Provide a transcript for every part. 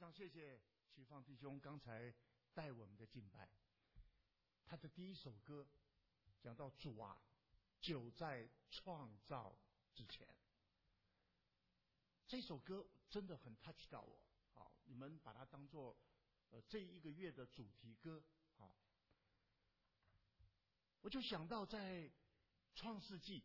常谢谢齐放弟兄刚才带我们的敬拜。他的第一首歌讲到主啊，久在创造之前。这首歌真的很 touch 到我，好，你们把它当作这一个月的主题歌，好。我就想到在创世纪，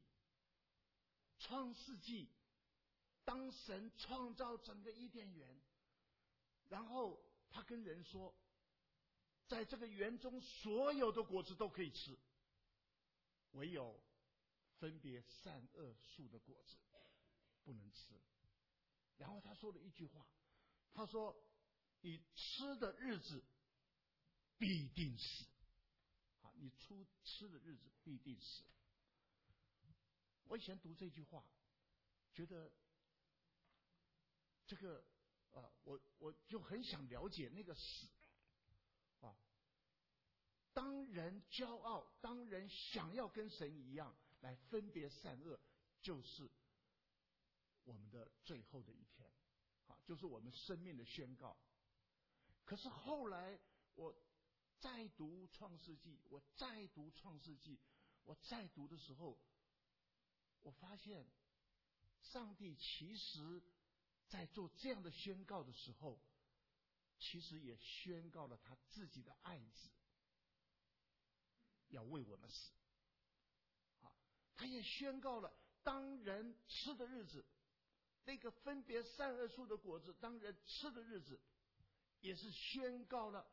当神创造整个伊甸园，然后他跟人说，在这个园中所有的果子都可以吃，唯有分别善恶树的果子不能吃。然后他说了一句话，他说你吃的日子必定死，你吃的日子必定死。我以前读这句话，觉得这个我就很想了解那个死啊。当人骄傲，当人想要跟神一样来分别善恶，就是我们的最后的一天，就是我们生命的宣告。可是后来我再读创世纪，我再读的时候，我发现上帝其实在做这样的宣告的时候，其实也宣告了他自己的爱子要为我们死。他也宣告了当人吃的日子，那个分别善恶树的果子，当人吃的日子，也是宣告了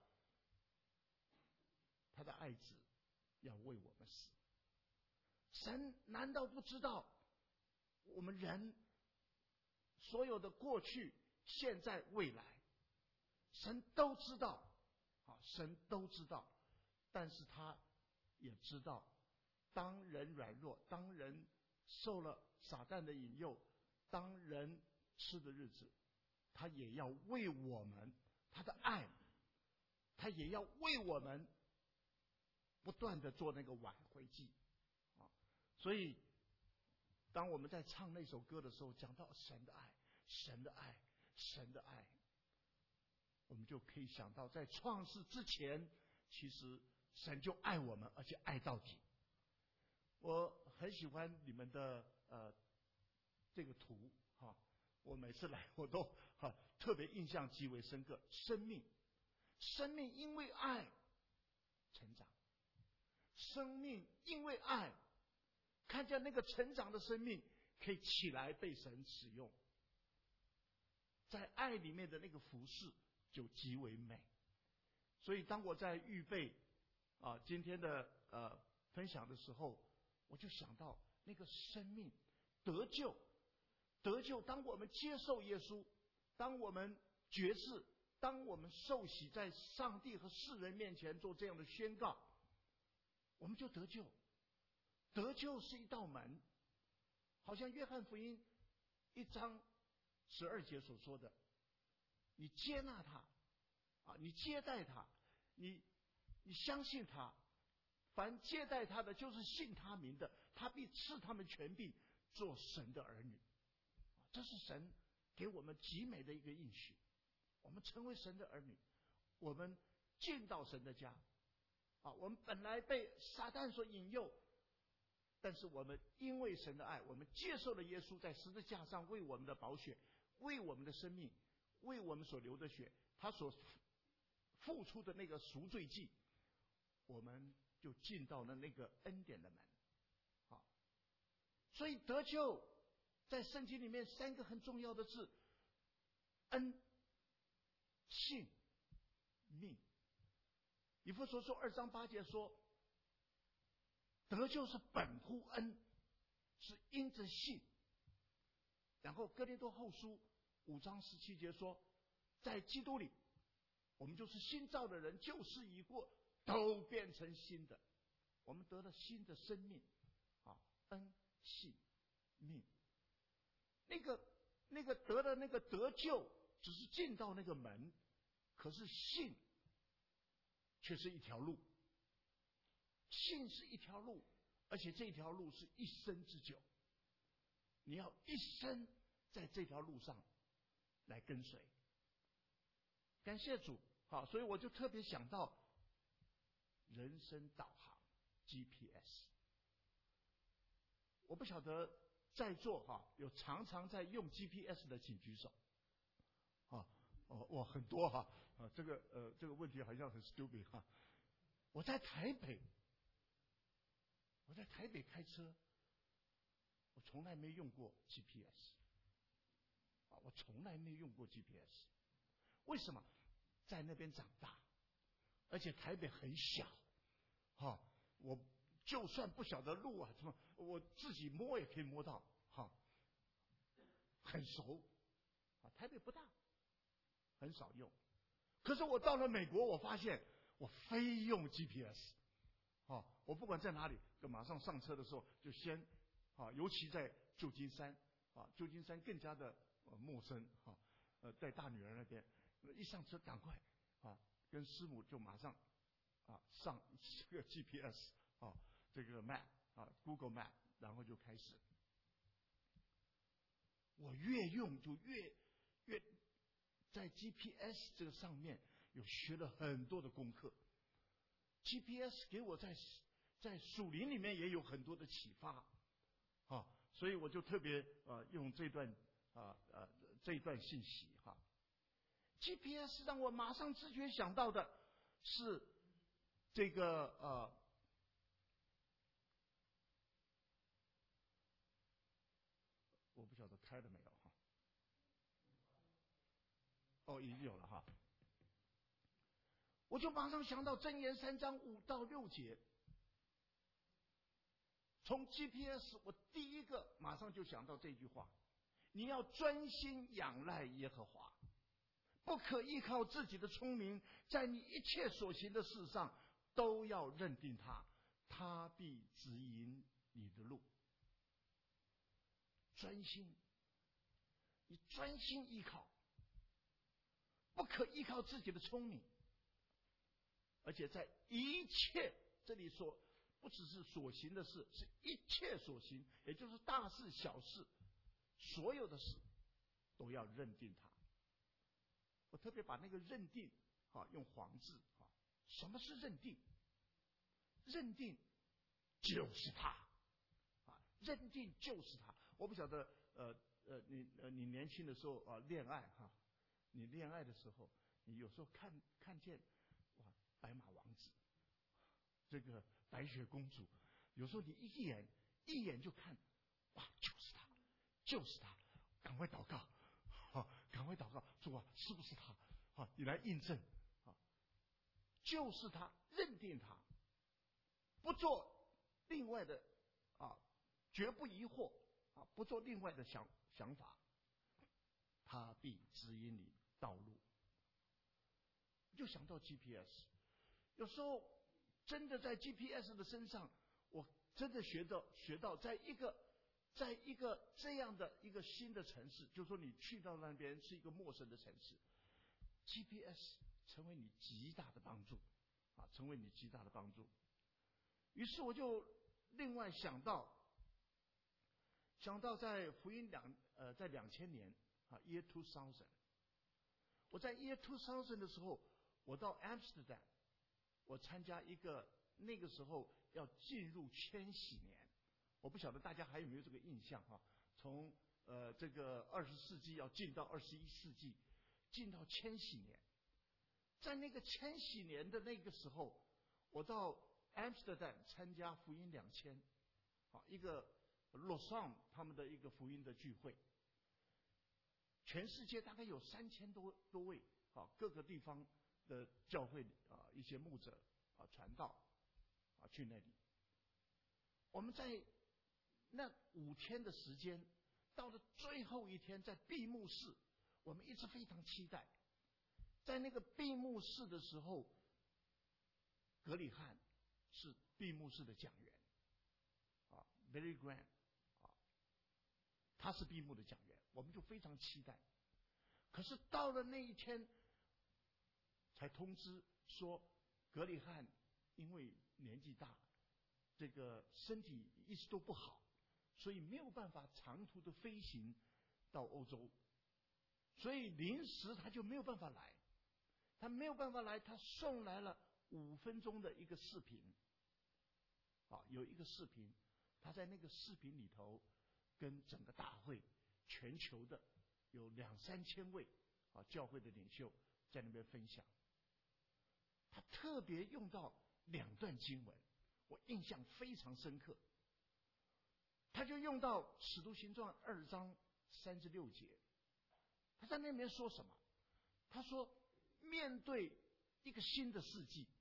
他的爱子要为我们死。神难道不知道我们人所有的过去、现在、未来，神都知道，神都知道，但是他也知道，当人软弱，当人受了撒旦的引诱，当人吃的日子，他也要为我们，他的爱，他也要为我们不断的做那个挽回祭。所以当我们在唱那首歌的时候，讲到神的爱，神的爱，神的爱，我们就可以想到在创世之前，其实神就爱我们，而且爱到底。我很喜欢你们的这个图，我每次来我都特别印象极为深刻。生命因为爱成长，生命因为爱看见那个成长的生命可以起来被神使用，在爱里面的那个服事就极为美。所以当我在预备今天的分享的时候，我就想到那个生命得救，当我们接受耶稣，当我们决志，当我们受洗，在上帝和世人面前做这样的宣告，我们就得救。得救是一道门，好像约翰福音1章12节所说的，你接纳他你接待他，你相信他，凡接待他的，就是信他名的，他必赐他们权柄做神的儿女。这是神给我们极美的一个应许，我们成为神的儿女，我们进到神的家我们本来被撒旦所引诱，但是我们因为神的爱，我们接受了耶稣在十字架上为我们的宝血，为我们的生命，为我们所流的血，他所付出的那个赎罪祭，我们就进到了那个恩典的门。所以得救在圣经里面3个很重要的字：恩、信、命。以弗所书2章8节说，得救是本乎恩，是因着信。然后哥林多后书5章17节说，在基督里我们就是新造的人，旧事已过，都变成新的，我们得了新的生命恩、信、命。那个得的那个得救只是进到那个门，可是信却是一条路，信是一条路，而且这条路是一生之久，你要一生在这条路上来跟随。 感谢主，好，所以我就特别想到人生导航 GPS。我不晓得在座有常常在用 GPS 的，请举手。很多这个问题好像很 stupid 我在台北开车，我从来没用过 GPS。我从来没用过 GPS。为什么？在那边长大，而且台北很小，我就算不晓得路什么，我自己摸也可以摸到，很熟。台北不大，很少用。可是我到了美国，我发现我非用 GPS。我不管在哪里，就马上上车的时候就先，尤其在旧金山，旧金山更加的陌生，在大女儿那边，一上车赶快跟师母就马上上这个 GPS 这个 map Google Map， 然后就开始。我越用就越在 GPS 这个上面有学了很多的功课。GPS 给我在属灵里面也有很多的启发，所以我就特别用这段信息GPS 让我马上直觉想到的是这个我不晓得开了没有已经有了我就马上想到箴言3章5到6节。从 GPS 我第一个马上就想到这句话：你要专心仰赖耶和华，不可依靠自己的聪明，在你一切所行的事上都要认定他，他必指引你的路。专心，你专心依靠，不可依靠自己的聪明，而且在一切，这里说不只是所行的事，是一切所行，也就是大事小事，所有的事都要认定他。我特别把那个认定用黄字什么是认定？认定就是他认定就是他。我不晓得你年轻的时候恋爱你恋爱的时候，你有时候看见白马王子，这个白雪公主，有时候你一眼就看，就是他，就是他，赶快祷告，赶快祷告，主啊，是不是他？你来印证，就是他，认定他，不做另外的绝不疑惑不做另外的想法，他必指引你道路。就想到 GPS， 有时候真的在 GPS 的身上，我真的学到，在一个这样的一个新的城市，就是说你去到那边是一个陌生的城市， GPS 成为你极大的帮助成为你极大的帮助。于是我就另外想到在福音在2000年year 2000， 我在 year 2000的时候，我到 Amsterdam， 我参加一个那个时候要进入千禧年，我不晓得大家还有没有这个印象从这个20世纪要进到21世纪，进到千禧年。在那个千禧年的那个时候，我到 Amsterdam 参加福音2000，一个洛桑他们的一个福音的聚会，全世界大概有3000多位各个地方的教会一些牧者传道去那里。我们在那5天的时间，到了最后一天，在闭幕式，我们一直非常期待。在那个闭幕式的时候，格里汉是闭幕式的讲员Billy Graham他是闭幕的讲员，我们就非常期待。可是到了那一天，才通知说格里汉因为年纪大，这个身体一直都不好，所以没有办法长途的飞行到欧洲，所以临时他就没有办法来。 他没有办法来，他送来了5分钟的一个视频。有一个视频，他在那个视频里头，跟整个大会全球的有2-3千位教会的领袖在那边分享。他特别用到2段经文，我印象非常深刻。他就用到《使徒行传》2章36节，他在那边说什么？他说，面对一个新的世纪，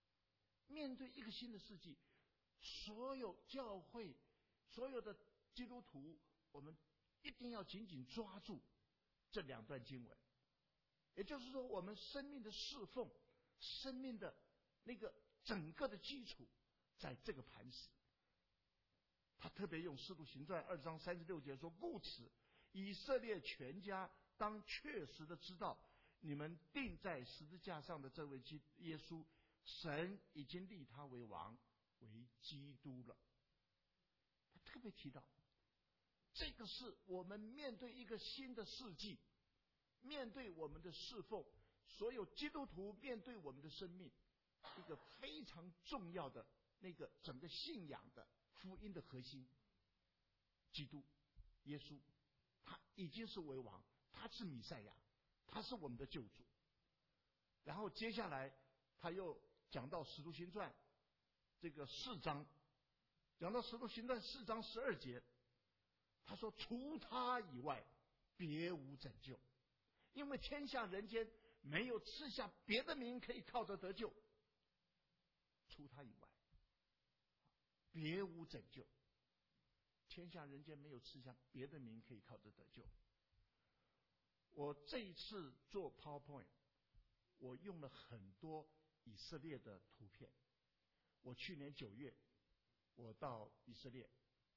所有教会、所有的基督徒，我们一定要紧紧抓住这2段经文。也就是说，我们生命的侍奉、生命的那个整个的基础，在这个磐石。他特别用《使徒行传》2章36节说：“故此，以色列全家当确实的知道，你们钉在十字架上的这位耶稣，神已经立他为王，为基督了。”他特别提到，这个是我们面对一个新的世纪，面对我们的侍奉，所有基督徒面对我们的生命，一个非常重要的那个整个信仰的福音的核心。基督耶稣，他已经是为王，他是弥赛亚，他是我们的救主。然后接下来他又讲到《使徒行传》这个4章，讲到《使徒行传》4章12节，他说：“除他以外，别无拯救，因为天下人间没有赐下别的名可以靠着得救。除他以外，别无拯救。天下人间没有赐下别的名可以靠着得救。”我这一次做 PowerPoint， 我用了很多以色列的图片。我去年9月，我到以色列，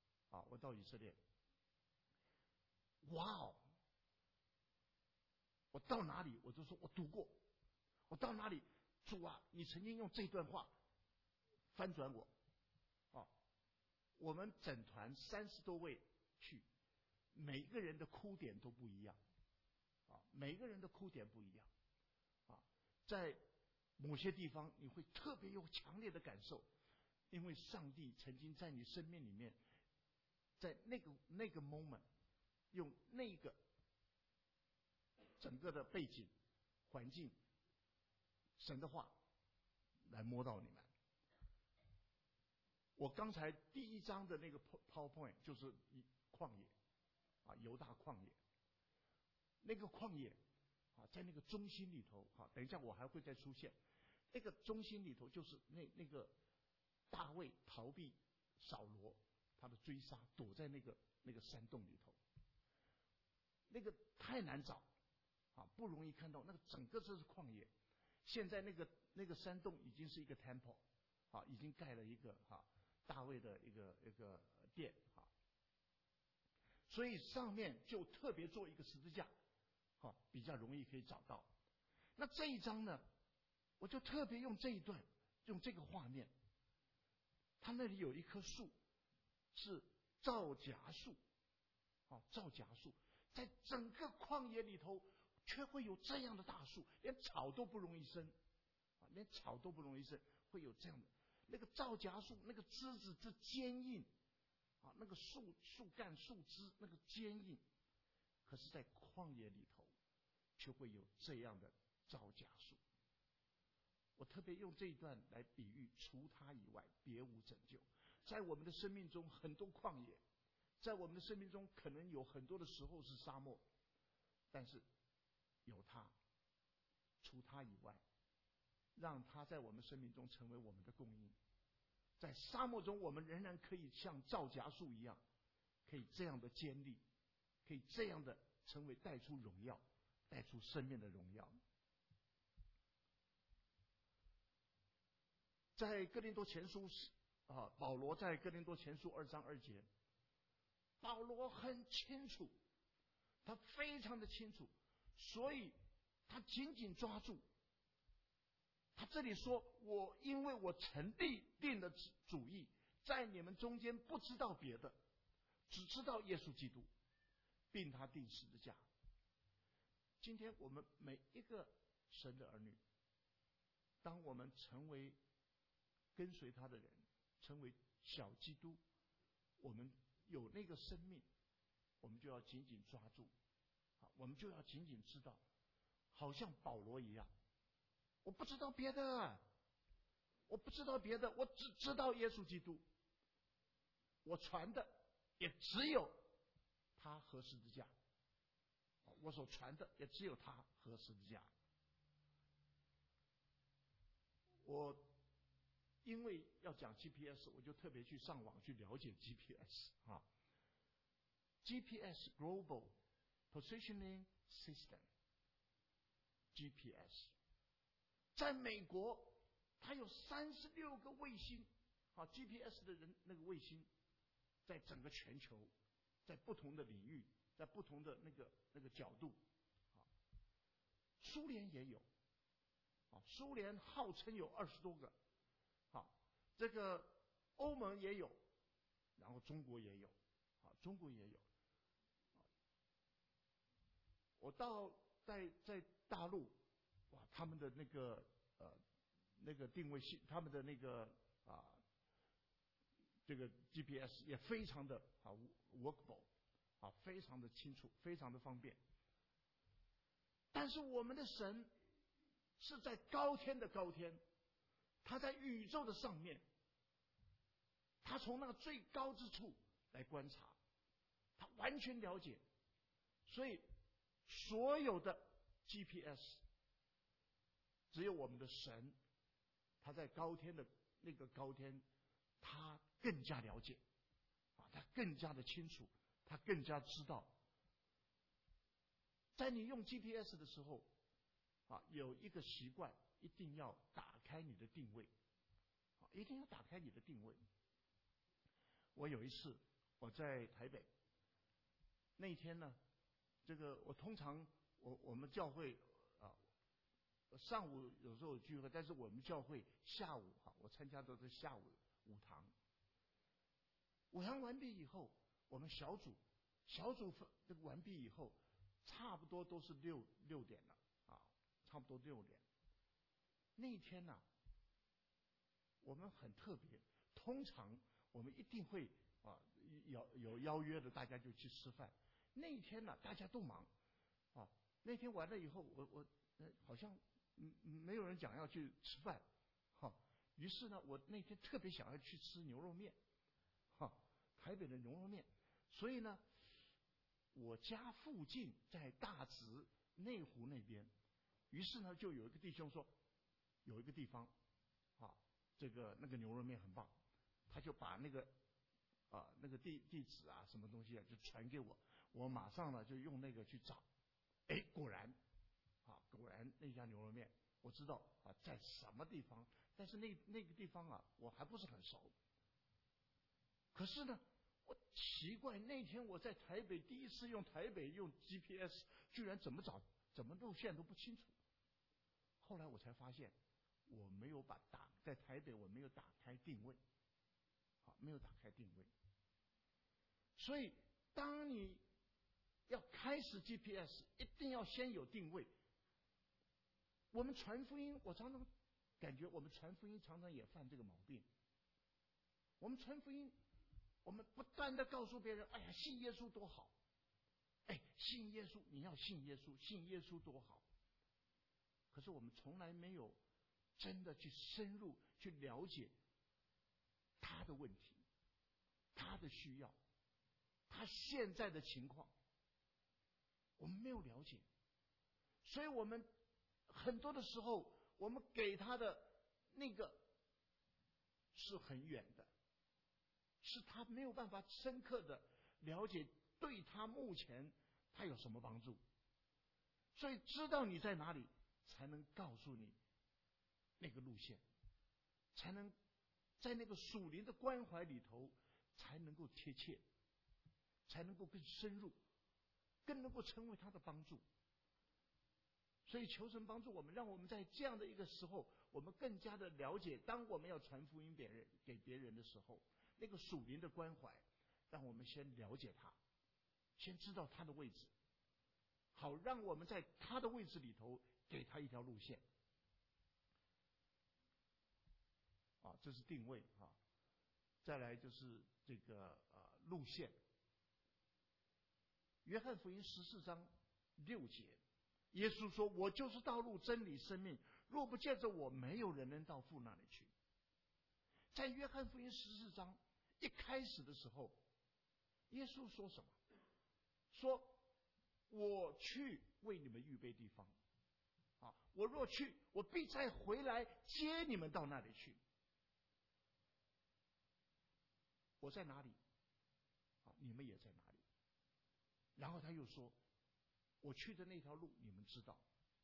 哇哦！我到哪里我就说我读过，我到哪里，主啊，你曾经用这段话翻转我。我们整团30多位去，每个人的哭点都不一样，每个人的哭点不一样，在某些地方你会特别有强烈的感受，因为上帝曾经在你生命里面，在那个 moment， 用那个整个的背景环境，神的话来摸到你们。我刚才第1章的那个 PowerPoint 就是旷野，犹大旷野。那个旷野，在那个中心里头，等一下我还会再出现。那个中心里头就是那个大卫逃避扫罗他的追杀，躲在那个山洞里头。那个太难找，不容易看到，那个整个这是旷野。现在那个山洞已经是一个 temple， 已经盖了一个大卫的一个殿，所以上面就特别做一个十字架，比较容易可以找到。那这一章呢，我就特别用这一段，用这个画面。他那里有一棵树，是皂荚树，皂荚树，在整个旷野里头，却会有这样的大树，连草都不容易生，会有这样的。那个皂荚树，那个枝子之坚硬，那个树干、树枝那个坚硬，可是，在旷野里头，却会有这样的皂荚树。我特别用这一段来比喻，除他以外，别无拯救。在我们的生命中，很多旷野，在我们的生命中，可能有很多的时候是沙漠，但是有他，除他以外，让他在我们生命中成为我们的供应。在沙漠中，我们仍然可以像皂荚树一样，可以这样的坚立，可以这样的成为带出荣耀、带出生命的荣耀。在哥林多前书保罗在哥林多前书2章2节，保罗很清楚，他非常的清楚，所以他紧紧抓住。他这里说，因为我曾定了主意，在你们中间不知道别的，只知道耶稣基督，并他钉十字架。今天我们每一个神的儿女。当我们成为跟随他的人，成为小基督，我们有那个生命，我们就要紧紧抓住，我们就要紧紧知道，好像保罗一样，我不知道别的，我不知道别的，我只知道耶稣基督，我传的也只有他和十字架，我所传的也只有他和十字架。我因为要讲 GPS， 我就特别去上网去了解 GPS 啊。GPS Global Positioning System GPS， 在美国它有36个卫星啊 ，GPS 的人那个卫星，在整个全球，在不同的领域，在不同的那个角度啊。苏联也有啊，苏联号称有20多个。这个欧盟也有，然后中国也有，中国也有。我在大陆，哇，他们的那个定位系，他们的那个这个 GPS 也非常的workable， 非常的清楚，非常的方便。但是我们的神是在高天的高天，他在宇宙的上面。他从那个最高之处来观察，他完全了解，所以所有的 GPS 只有我们的神，他在高天的那个高天，他更加了解，他更加的清楚，他更加知道。在你用 GPS 的时候，有一个习惯，一定要打开你的定位，一定要打开你的定位。我有一次我在台北，那天呢，这个我通常我们教会上午有时候有聚会，但是我们教会下午我参加的是下午午堂。午堂完毕以后，我们小组这个完毕以后，差不多都是六点了差不多6点。那天呢，我们很特别，通常我们一定会有邀约的，大家就去吃饭。那一天呢，大家都忙那天完了以后，我好像没有人讲要去吃饭于是呢，我那天特别想要去吃牛肉面台北的牛肉面。所以呢，我家附近在大直内湖那边，于是呢就有一个弟兄说，有一个地方这个那个牛肉面很棒，他就把那个地址什么东西就传给我，我马上呢就用那个去找，果然那家牛肉面我知道在什么地方，但是那个地方我还不是很熟。可是呢，我奇怪，那天我在台北第一次用台北用 GPS， 居然怎么路线都不清楚。后来我才发现，我没有在台北我没有打开定位，没有打开定位。所以当你要开始 GPS， 一定要先有定位。我们传福音，我常常感觉我们传福音常常也犯这个毛病。我们传福音，我们不断的告诉别人，哎呀，信耶稣多好，信耶稣，你要信耶稣，信耶稣多好。可是我们从来没有真的去深入去了解他的问题，他的需要，他现在的情况，我们没有了解。所以我们很多的时候，我们给他的那个是很远的，是他没有办法深刻的了解对他目前他有什么帮助。所以知道你在哪里，才能告诉你那个路线，才能在那个属灵的关怀里头才能够贴切，才能够更深入，更能够成为他的帮助。所以求神帮助我们，让我们在这样的一个时候，我们更加的了解，当我们要传福音给别人的时候，那个属灵的关怀，让我们先了解他，先知道他的位置，好让我们在他的位置里头给他一条路线。这是定位啊。再来就是这个路线。约翰福音14章6节，耶稣说：“我就是道路、真理、生命，若不借着我，没有人能到父那里去。”在约翰福音14章一开始的时候，耶稣说什么？说：“我去为你们预备地方。我若去，我必再回来接你们到那里去。我在哪里，你们也在哪里。”然后他又说：“我去的那条路你们知道，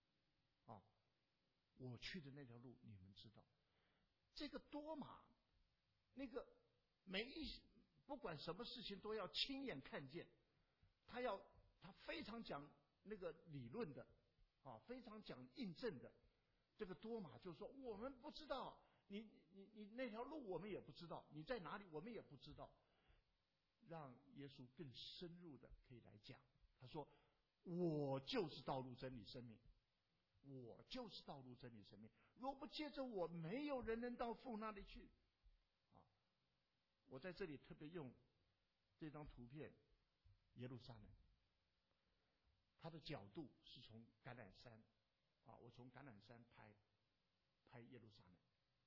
我去的那条路你们知道。”这个多马，那个不管什么事情都要亲眼看见，他非常讲那个理论的，非常讲印证的。这个多马就说：“我们不知道，你那条路我们也不知道，你在哪里我们也不知道。”让耶稣更深入的可以来讲，他说：“我就是道路、真理、生命，我就是道路、真理、生命。若不借着我，没有人能到父那里去。”我在这里特别用这张图片，耶路撒冷，它的角度是从橄榄山，我从橄榄山拍耶路撒冷。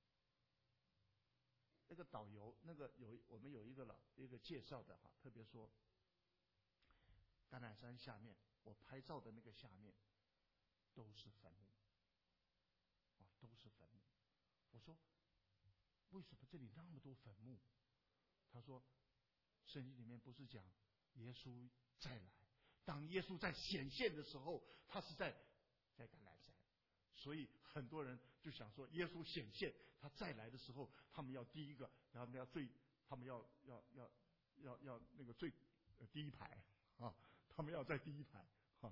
那个导游，我们有一个介绍的特别说，橄榄山下面，我拍照的那个下面都是坟墓，都是坟墓。我说为什么这里那么多坟墓？他说圣经里面不是讲耶稣再来，当耶稣在显现的时候，他是在橄榄山。所以很多人就想说，耶稣显现，他再来的时候，他们要第一个，然后他们要那个最第一排他们要在第一排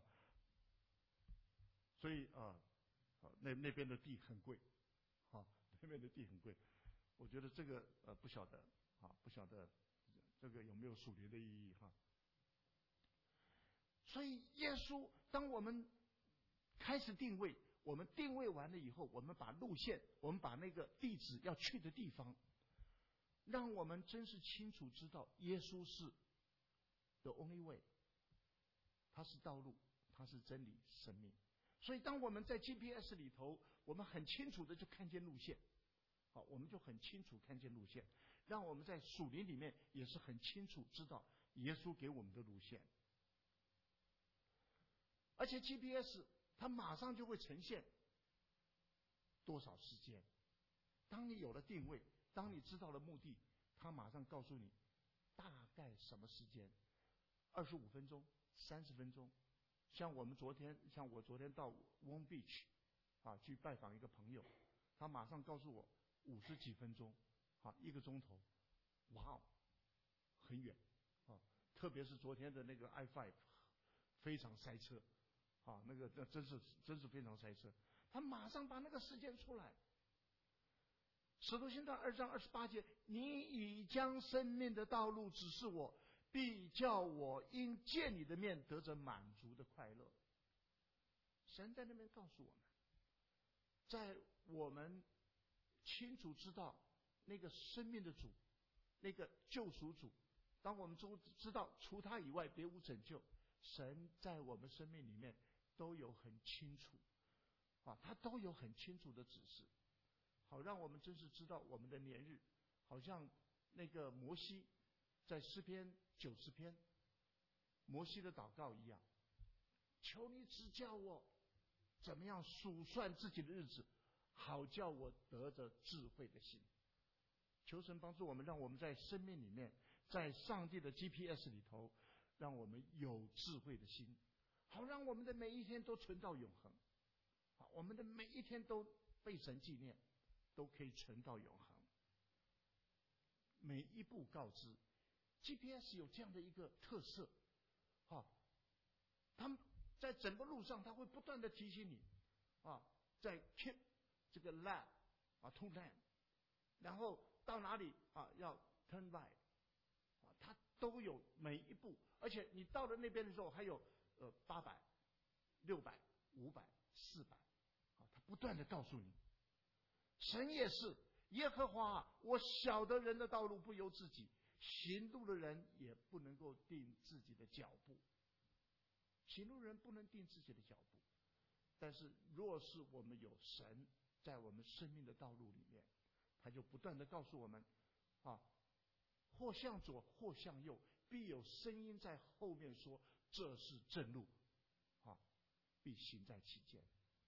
所以那边的地很贵那边的地很贵。我觉得这个不晓得这个有没有属灵的意义所以耶稣，当我们开始定位。我们定位完了以后，我们把路线，我们把那个地址要去的地方，让我们真是清楚知道耶稣是 the only way， 他是道路，他是真理，生命。所以当我们在 GPS 里头，我们很清楚的就看见路线，我们就很清楚看见路线，让我们在属灵里面也是很清楚知道耶稣给我们的路线。而且 GPS它马上就会呈现多少时间。当你有了定位，当你知道了目的，它马上告诉你大概什么时间，25分钟、30分钟。像我昨天到 Long Beach 去拜访一个朋友，他马上告诉我50几分钟，1个钟头。哇哦，很远特别是昨天的那个 I-5 非常塞车。那个真是非常塞车。他马上把那个时间出来。使徒行传2章28节，你已将生命的道路指示我，必叫我因见你的面得着满足的快乐。神在那边告诉我们，在我们清楚知道那个生命的主，那个救赎主，当我们知道除他以外别无拯救，神在我们生命里面都有很清楚他都有很清楚的指示，好让我们真是知道我们的年日，好像那个摩西在诗篇90篇摩西的祷告一样，求你指教我怎么样数算自己的日子，好叫我得着智慧的心。求神帮助我们，让我们在生命里面，在上帝的 GPS 里头，让我们有智慧的心，好让我们的每一天都存到永恒，我们的每一天都被神纪念，都可以存到永恒。每一步告知 GPS 有这样的一个特色他们在整个路上他会不断的提醒你在 keep 这个 left to land， 然后到哪里要 turn right， 它都有每一步。而且你到了那边的时候还有800、600、500、400， 断的告诉你，神也是耶和华啊，我晓得人的道路不由自己，行路的人也不能够定自己的脚步。行路人不能定自己的脚步，但是若是我们有神在我们生命的道路里面，他就不断的告诉我们啊，或向左或向右，必有声音在后面说这是正路啊，必行在其间。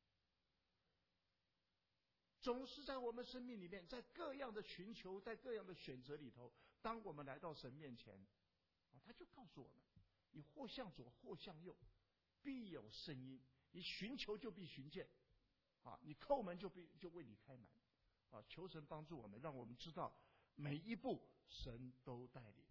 总是在我们生命里面，在各样的寻求，在各样的选择里头，当我们来到神面前啊，他就告诉我们，你或向左或向右，必有声音，你寻求就必寻见啊，你叩门就为你开门啊！求神帮助我们，让我们知道每一步神都带领。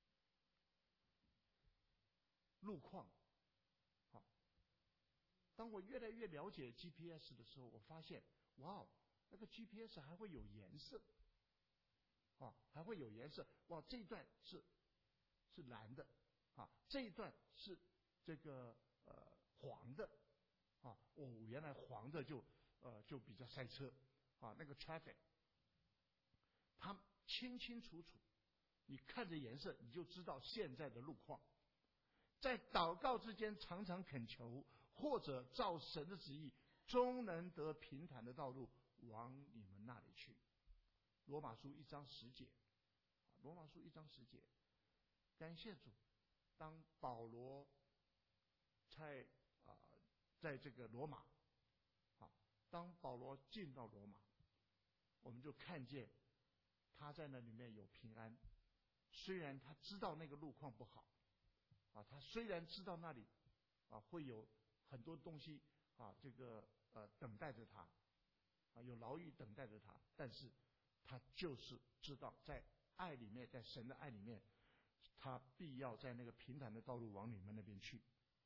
路况啊，当我越来越了解 GPS 的时候，我发现哇，那个 GPS 还会有颜色啊，还会有颜色。哇，这一段是蓝的啊，这一段是这个黄的啊，原来黄的就比较塞车啊，那个 traffic， 它清清楚楚，你看着颜色你就知道现在的路况。在祷告之间常常恳求，或者照神的旨意，终能得平坦的道路往你们那里去。罗马书1章10节，罗马书1章10节，感谢主，当保罗在这个罗马当保罗进到罗马，我们就看见他在那里面有平安。虽然他知道那个路况不好他虽然知道那里会有很多东西等待着他有牢狱等待着他，但是他就是知道在爱里面，在神的爱里面，他必要在那个平坦的道路往你们那边去。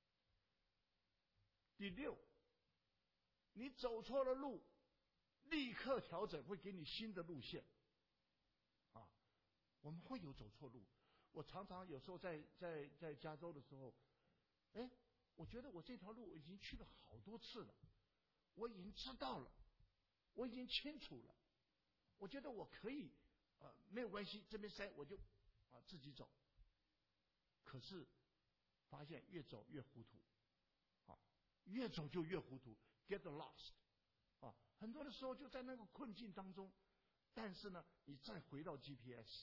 第6，你走错了路，立刻调整，会给你新的路线我们会有走错路。我常常有时候在加州的时候，我觉得我这条路我已经去了好多次了，我已经知道了，我已经清楚了，我觉得我可以没有关系，这边塞我就自己走。可是发现越走越糊涂越走就越糊涂 ，get lost 很多的时候就在那个困境当中。但是呢，你再回到 GPS，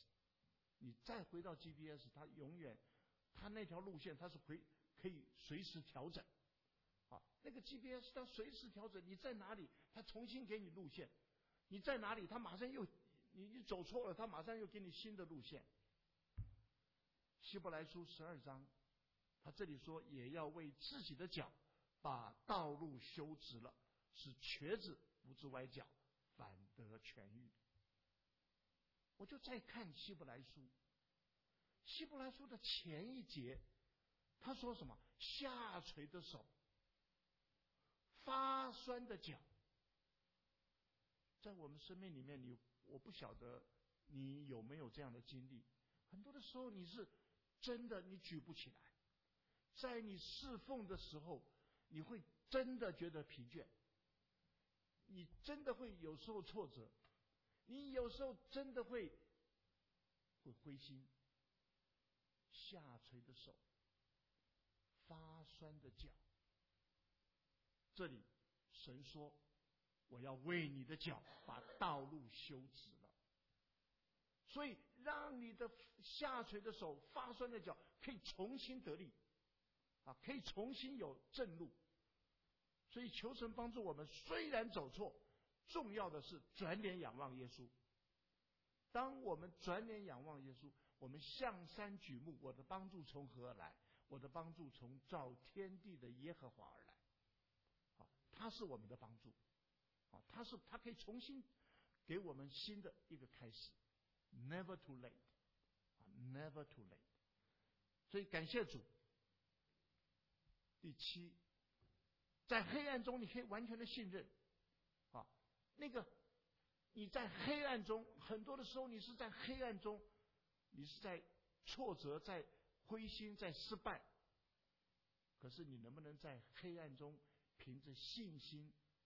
它永远，它那条路线它是可以随时调整那个 GPS 它随时调整，你在哪里，它重新给你路线；你在哪里，它马上又你走错了，它马上又给你新的路线。希伯来书12章，他这里说，也要为自己的脚把道路修直了，使瘸子不致歪脚，反得痊愈。我就再看希伯来书，希伯来书的前一节，他说什么？下垂的手，发酸的脚。在我们生命里面，我不晓得你有没有这样的经历。很多的时候，你是真的你举不起来，在你侍奉的时候，你会真的觉得疲倦，你真的会有时候挫折，你有时候真的会灰心。下垂的手，发酸的脚。这里神说，我要为你的脚把道路修直了。所以让你的下垂的手，发酸的脚可以重新得力可以重新有正路。所以求神帮助我们，虽然走错，重要的是转脸仰望耶稣。当我们转脸仰望耶稣，我们向山举目，我的帮助从何而来？我的帮助从造天地的耶和华而来。他是我们的帮助他可以重新给我们新的一个开始。Never too late Never too late。 所以感谢主。第7，在黑暗中你可以完全的信任那个你在黑暗中，很多的时候你是在黑暗中，你是在挫折，在灰心，在失败。可是你能不能在黑暗中凭着信心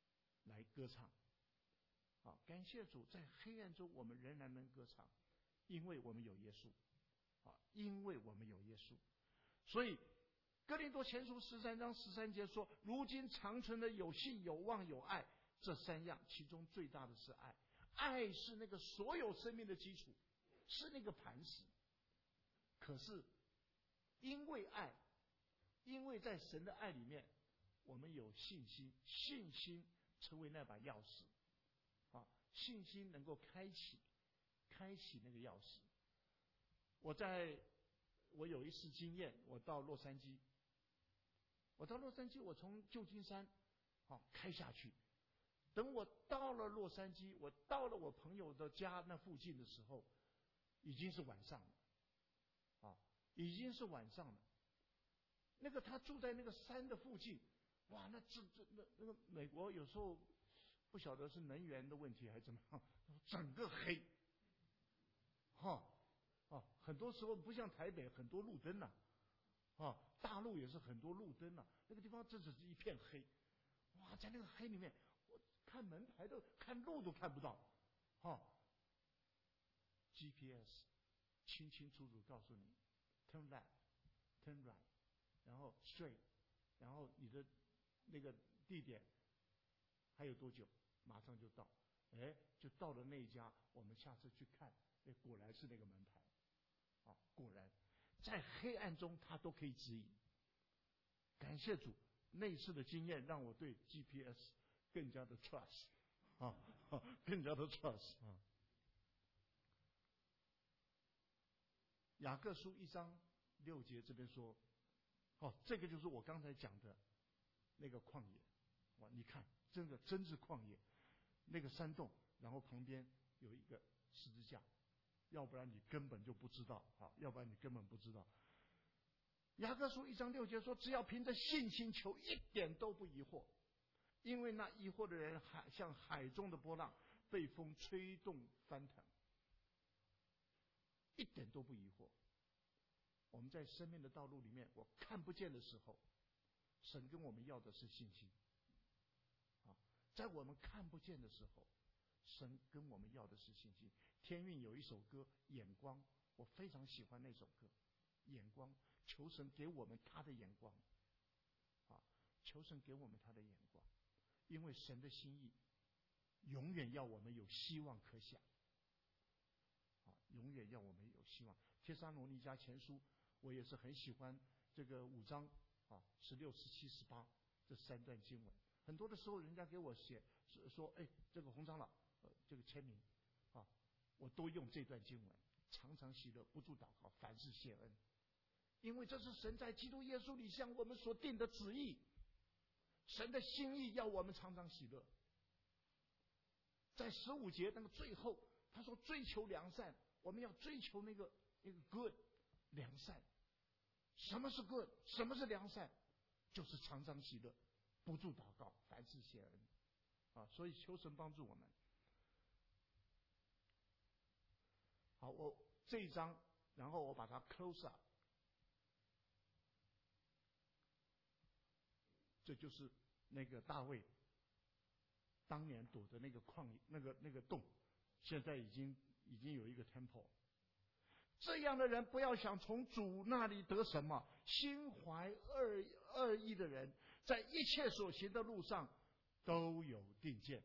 来歌唱。好，感谢主，在黑暗中我们仍然能歌唱，因为我们有耶稣。啊，因为我们有耶稣，所以哥林多前书13章13节说：如今长存的有信、有望、有爱，这三样，其中最大的是爱。爱是那个所有生命的基础，是那个磐石。可是因为爱，因为在神的爱里面，我们有信心，信心成为那把钥匙。啊，信心能够开启那个钥匙。我有一次经验，我到洛杉矶，我从旧金山开下去。等我到了洛杉矶，我到了我朋友的家那附近的时候，已经是晚上了。已经是晚上了。那个他住在那个山的附近，哇，那个美国有时候不晓得是能源的问题还是怎么样，整个黑。很多时候不像台北很多路灯呐，大陆也是很多路灯呐，那个地方真是一片黑，哇，在那个黑里面，我看门牌看路都看不到，GPS 清清楚楚告诉你 turn left turn right， 然后 straight， 然后你的那个地点还有多久，马上就到，就到了那一家，我们下次去看，果然是那个门牌。果然在黑暗中他都可以指引。感谢主，那次的经验让我对 GPS 更加的 trust， 更加的 trust。雅各书1章6节这边说，这个就是我刚才讲的那个旷野。哇，你看，真是旷野，那个山洞，然后旁边有一个十字架。要不然你根本就不知道，雅各书1章6节说，只要凭着信心求，一点都不疑惑，因为那疑惑的人像海中的波浪，被风吹动翻腾，一点都不疑惑。我们在生命的道路里面，我看不见的时候，神跟我们要的是信心。在我们看不见的时候，神跟我们要的是信心。天韵有一首歌《眼光》，我非常喜欢那首歌《眼光》，求神给我们他的眼光，求神给我们他的眼光，因为神的心意永远要我们有希望可想，永远要我们有希望。帖撒罗尼迦前书，我也是很喜欢这个5章16、17、18这3段经文。很多的时候，人家给我写说，这个洪长老，这个签名，我都用这段经文，常常喜乐，不住祷告，凡事谢恩，因为这是神在基督耶稣里向我们所定的旨意，神的心意要我们常常喜乐。在15节那个最后，他说追求良善，我们要追求那个 good 良善。什么是 good？ 什么是良善？就是常常喜乐，不住祷告，凡事谢恩。所以求神帮助我们。好，我这一章，然后我把它 close up， 这就是那个大卫当年躲的那个那个洞，现在已经有一个 temple。这样的人不要想从主那里得什么，心怀恶意的人，在一切所行的路上都有定见。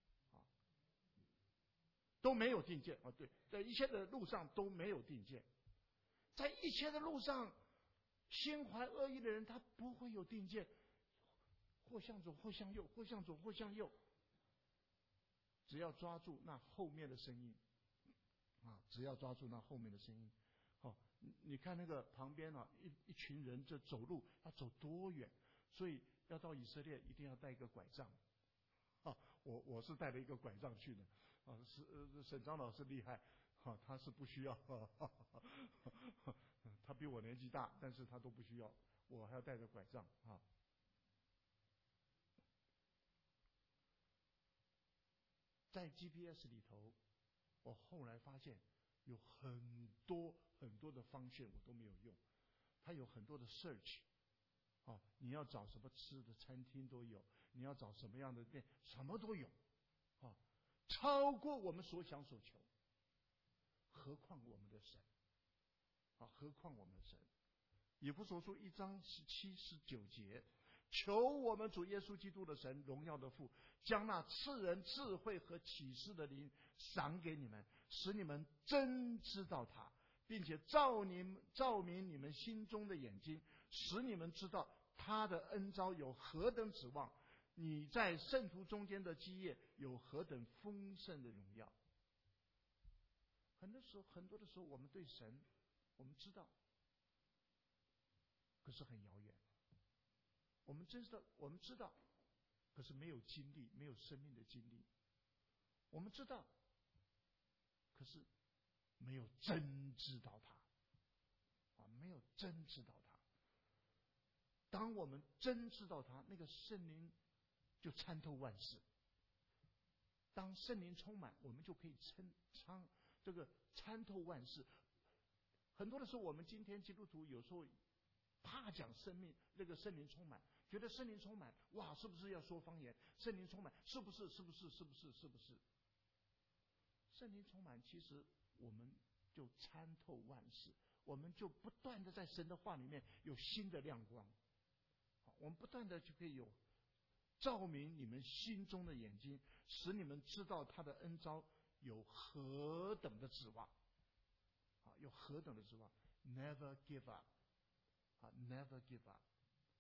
都没有定见对，在一切的路上都没有定见，在一切的路上，心怀恶意的人他不会有定见，或向左或向右，或向左或向右，只要抓住那后面的声音，只要抓住那后面的声音。你看那个旁边一群人这走路要走多远，所以要到以色列一定要带一个拐杖。我是带了一个拐杖去的。沈长老师厉害，他是不需要，他比我年纪大，但是他都不需要，我还要带着拐杖在 GPS 里头，我后来发现有很多的方向我都没有用，它有很多的 search，你要找什么吃的餐厅都有， 你要找什么样的店，什么都有，啊，超过我们所想所求。何况我们的神，啊，何况我们的神。以弗所书1章17、19节，求我们主耶稣基督的神，荣耀的父，将那赐人智慧和启示的灵赏给你们，使你们真知道他，并且照明你们心中的眼睛，使你们知道他的恩召有何等指望，你在圣徒中间的基业有何等丰盛的荣耀。很多的时候，我们对神，我们知道，可是很遥远。我们知道，可是没有经历，没有生命的经历。我们知道，可是没有真知道他，啊，没有真知道他。当我们真知道他，那个圣灵就参透万事。当圣灵充满，我们就可以参透万事。很多的时候，我们今天基督徒有时候怕讲生命，那个圣灵充满，觉得圣灵充满，哇，是不是要说方言？圣灵充满，是不是？圣灵充满，其实我们就参透万事，我们就不断的在神的话里面有新的亮光，我们不断的就可以有照明你们心中的眼睛，使你们知道他的恩召有何等的指望，有何等的指望 ，Never give up。Never give up。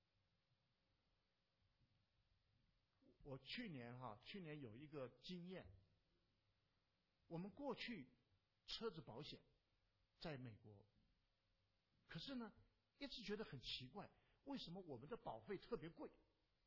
我去年有一个经验，我们过去车子保险在美国，可是呢，一直觉得很奇怪，为什么我们的保费特别贵？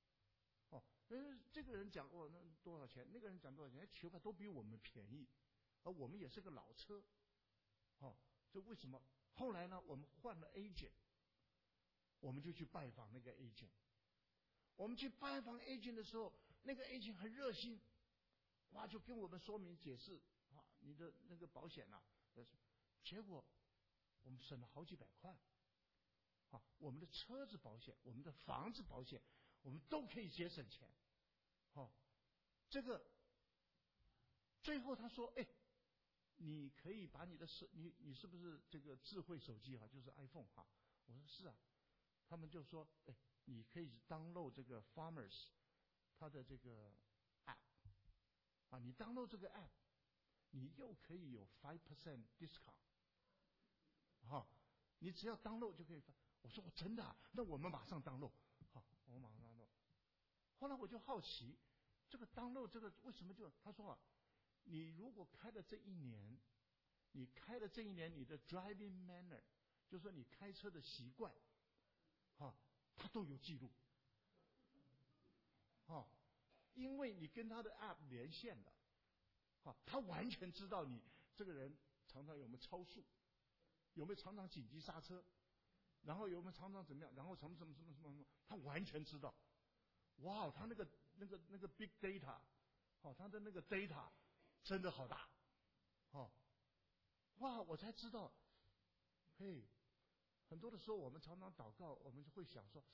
这个人讲那多少钱，那个人讲多少钱，球牌都比我们便宜，而我们也是个老车，这为什么？后来呢，我们换了 agent。我们就去拜访那个 agent。我们去拜访 agent 的时候，那个 agent 很热心，哇，就跟我们说明解释你的那个保险啊，结果我们省了好几百块。我们的车子保险，我们的房子保险，我们都可以节省钱。这个最后他说，你可以把你的你是不是这个智慧手机就是 iPhone 我说是啊。他们就说，你可以 download 这个 Farmers 他的这个 app， 你 download 这个 app， 你又可以有 5% discount， 你只要 download 就可以。我说我真的啊，那我们马上 download， 我们马上 download。后来我就好奇，这个 download 这个为什么他说你如果开了这一年，你的 driving manner， 就是说你开车的习惯。他都有记录，因为你跟他的 app 连线了，他完全知道你这个人常常有没有超速，有没有常常紧急刹车，然后有没有常常怎么样，然后什么，他完全知道。哇，他那个 big data， 他的那个 data 真的好大，哇，我才知道，嘿。很多的时候，我们常常祷告，我们就会想说：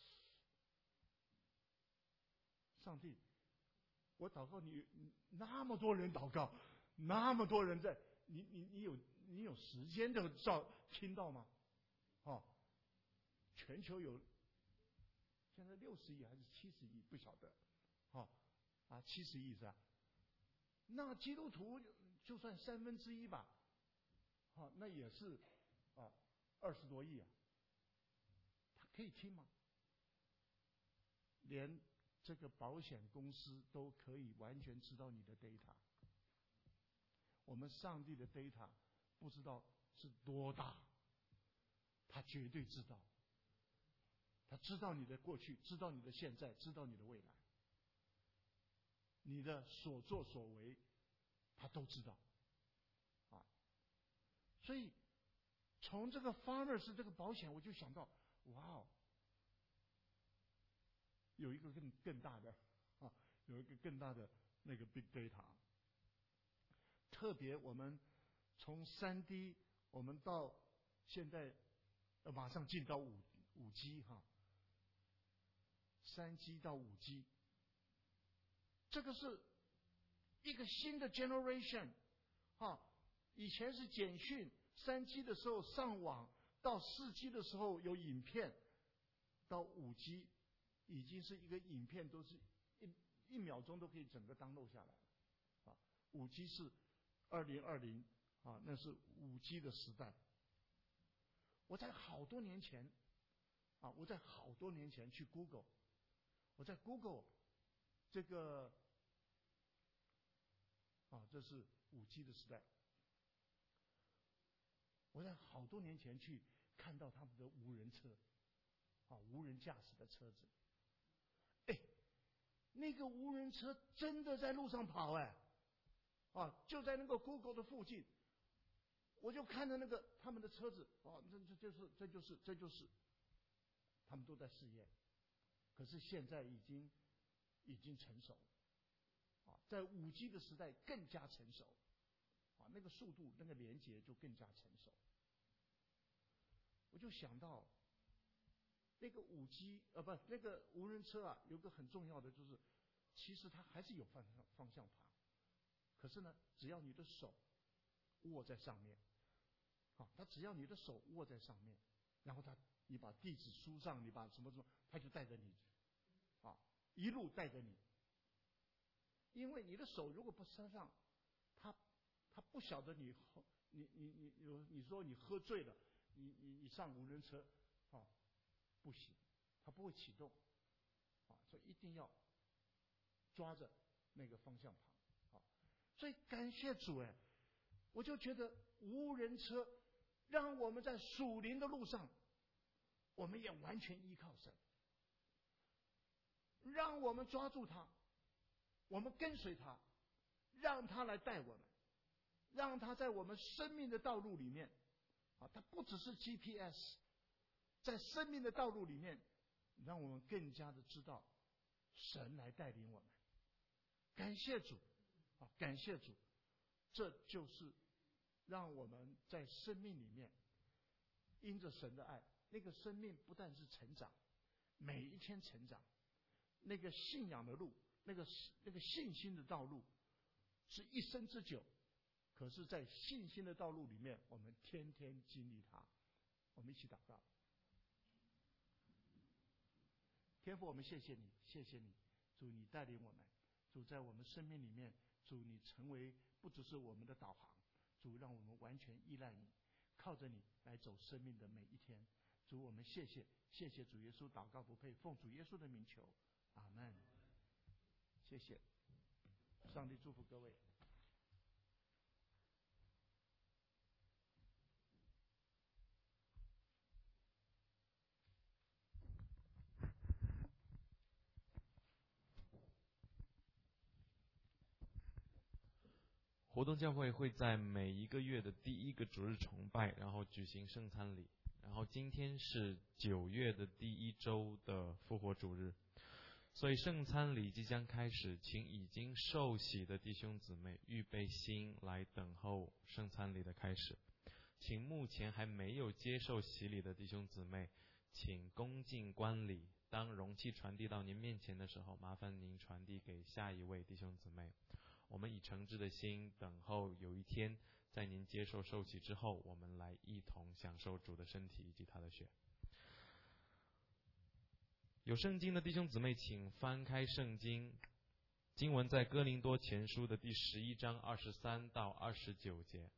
上帝，我祷告你那么多人祷告，那么多人在，你有时间的听到吗？全球有现在60亿还是70亿，不晓得，70亿是吧？那基督徒就算1/3吧，那也是20多亿啊。他可以听吗？连这个保险公司都可以完全知道你的 data。我们上帝的 data 不知道是多大，他绝对知道。他知道你的过去，知道你的现在，知道你的未来，你的所作所为，他都知道。所以从这个 Farmers 这个保险，我就想到，哇，有一个更大的有一个更大的那个 big data。特别我们从3D 我们到现在马上进到5G 3G 到5G， 这个是一个新的 generation 以前是简讯，3G 的时候上网，到4G 的时候有影片，到5G 已经是一个影片都是一秒钟都可以整个download下来了5G 是2020那是5G 的时代。我在好多年前去 Google， 我在 Google 这个这是5G 的时代。我在好多年前去看到他们的无人车无人驾驶的车子，那个无人车真的在路上跑就在那个 Google 的附近，我就看着那个他们的车子这就是他们都在试验，可是现在已经成熟在5G 的时代更加成熟那个速度那个连接就更加成熟。我就想到那个5G 那个无人车有个很重要的就是，其实它还是有方向盘，可是呢，只要你的手握在上面它只要你的手握在上面，然后你把地址输上，你把什么，它就带着你一路带着你。因为你的手如果不伸上，他不晓得你说你喝醉了，你上无人车不行，他不会启动所以一定要抓着那个方向盘所以感谢主我就觉得无人车让我们在属灵的路上，我们也完全依靠神，让我们抓住他，我们跟随他，让他来带我们，让他在我们生命的道路里面他不只是 GPS， 在生命的道路里面让我们更加的知道神来带领我们。感谢主感谢主，这就是让我们在生命里面因着神的爱，那个生命不但是成长，每一天成长，那个信仰的路，那个信心的道路是一生之久，可是在信心的道路里面，我们天天经历它。我们一起祷告。天父，我们谢谢你，谢谢你，主你带领我们，主在我们生命里面，主你成为不只是我们的导航，主让我们完全依赖你，靠着你来走生命的每一天。主我们谢谢主耶稣，祷告不配，奉主耶稣的名求，阿们。谢谢，上帝祝福各位。 活动教会会在每一个月的第一个主日崇拜，然后举行圣餐礼。然后今天是9月的第1周的复活主日，所以圣餐礼即将开始，请已经受洗的弟兄姊妹预备心来等候圣餐礼的开始。请目前还没有接受洗礼的弟兄姊妹，请恭敬观礼。当容器传递到您面前的时候，麻烦您传递给下一位弟兄姊妹。我们以诚挚的心等候有一天，在您接受受洗之后，我们来一同享受主的身体以及他的血。有圣经的弟兄姊妹，请翻开圣经，经文在哥林多前书的第11章23到29节。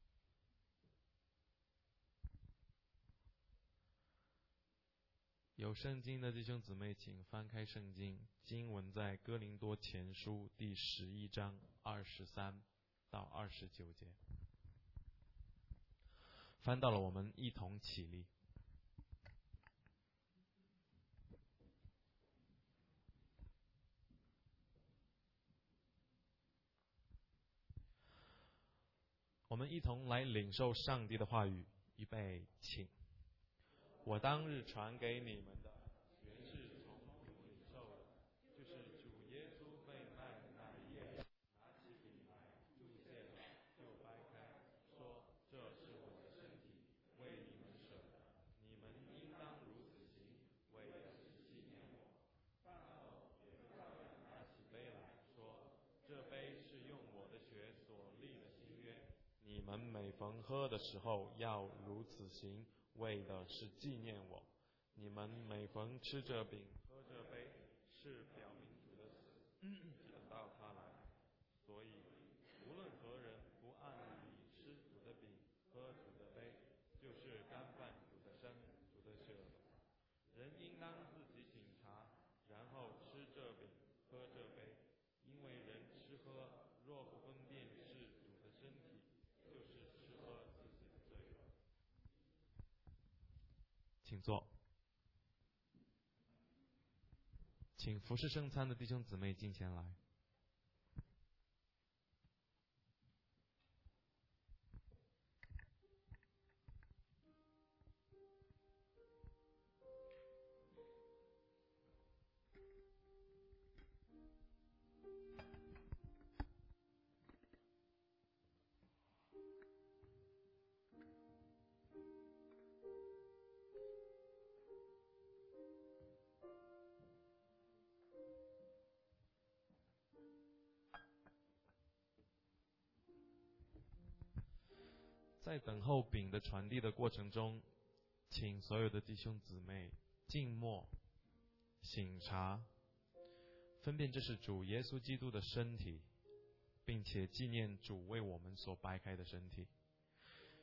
有圣经的弟兄姊妹，请翻开圣经，经文在哥林多前书第11章23到29节。翻到了，我们一同起立。我们一同来领受上帝的话语。预备，请。我当日传给你们的，原是从主领受的，就是主耶稣被卖的那一夜，拿起饼来，祝谢了，就掰开，说：“这是我的身体，为你们舍的，你们应当如此行，为的是纪念我。”饭后也照样拿起杯来，说：“ 们每逢喝的时候要如此行，为的是纪念我。你们每逢吃这饼喝这杯，是表明主的死，直到他来。所以无论何人不按理吃主的饼喝主的杯，就是干犯主的身主的血了。人应当自己省察，然后吃这饼喝这杯，因为人吃喝若不分辨是主的身体，就是吃喝自己的罪了。请坐。请服侍圣餐的弟兄姊妹进前来。在等候饼的传递的过程中，请所有的弟兄姊妹静默、省察，分辨这是主耶稣基督的身体，并且纪念主为我们所掰开的身体。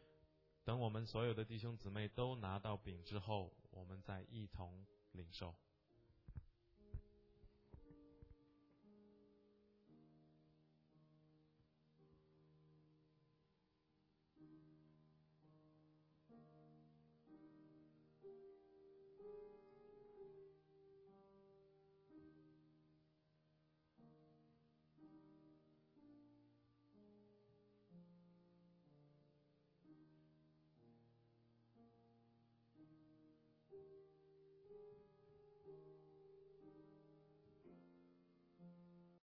等我们所有的弟兄姊妹都拿到饼之后，我们再一同领受。